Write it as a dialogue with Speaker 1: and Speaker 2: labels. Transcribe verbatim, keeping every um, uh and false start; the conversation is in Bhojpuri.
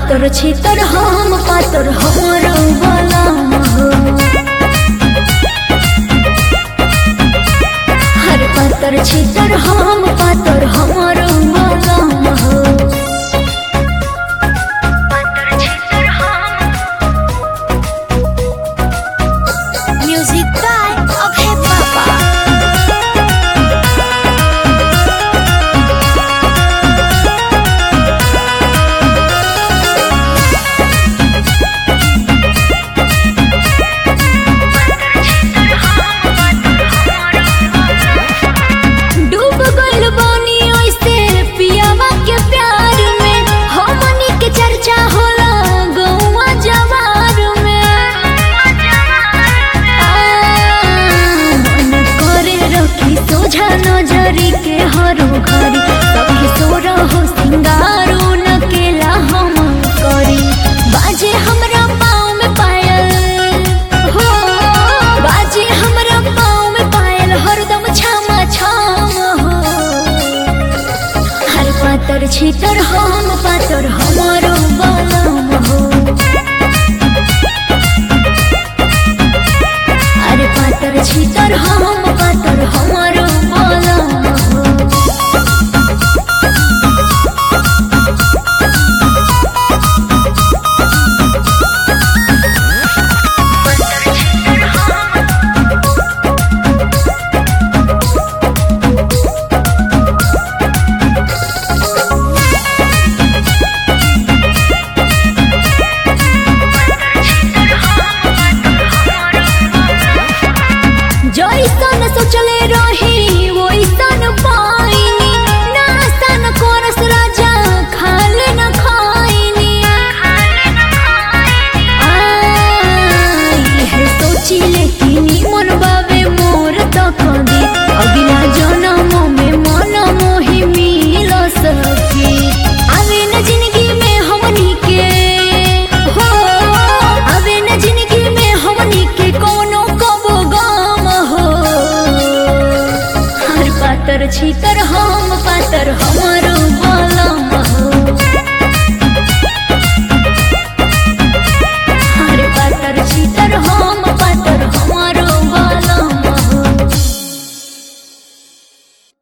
Speaker 1: पातर छितर हम पातर हमरो बलम हो। हर पातर छितर हम पातर हमरो बलम हो। म्यूजिक बाय अभय बाबा। नजरी के हरो घरी सखी सोरा हो सिंगारो न केला हम करी। बाजे हमरा पाँव में पायल हो, बाजे हमरा पाँव में पायल हरदम छामा छाम हो। हर पातर छितर हम पातर हमरो बलम हो। अरे पातर छितर हम पातर हमरो